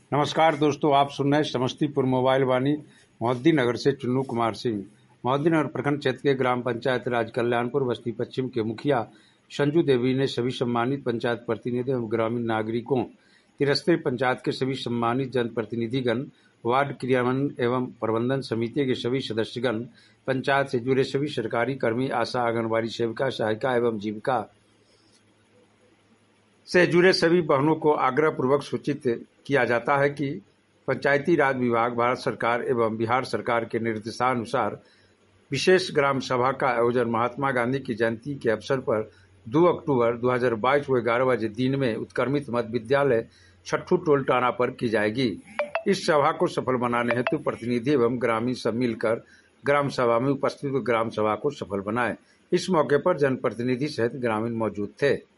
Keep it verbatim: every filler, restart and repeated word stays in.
नमस्कार दोस्तों, आप सुन रहे हैं समस्तीपुर मोबाइल वाणी। मोहद्दी नगर से चुन्नू कुमार सिंह। मोहद्दी नगर प्रखंड क्षेत्र के ग्राम पंचायत राज कल्याणपुर बस्ती पश्चिम के मुखिया संजू देवी ने सभी सम्मानित पंचायत प्रतिनिधि एवं ग्रामीण नागरिकों, त्रिस्तरीय पंचायत के सभी सम्मानित जनप्रतिनिधिगण, वार्ड क्रियान्वयन एवं प्रबंधन समिति के सभी सदस्यगण, पंचायत से जुड़े सभी सरकारी कर्मी, आशा, आंगनबाड़ी सेविका, सहायिका एवं जीविका से जुड़े सभी बहनों को आग्रह पूर्वक सूचित किया जाता है कि पंचायती राज विभाग भारत सरकार एवं बिहार सरकार के निर्देशानुसार विशेष ग्राम सभा का आयोजन महात्मा गांधी की जयंती के अवसर पर दो अक्टूबर दो हज़ार बाईस को ग्यारह बजे दिन में उत्क्रमित मध्य विद्यालय छठू टोल टाना पर की जाएगी। इस सभा को सफल बनाने हेतु प्रतिनिधि एवं ग्रामीण सब मिलकर ग्राम सभा में उपस्थित ग्राम सभा को सफल बनाए। इस मौके पर जनप्रतिनिधि सहित ग्रामीण मौजूद थे।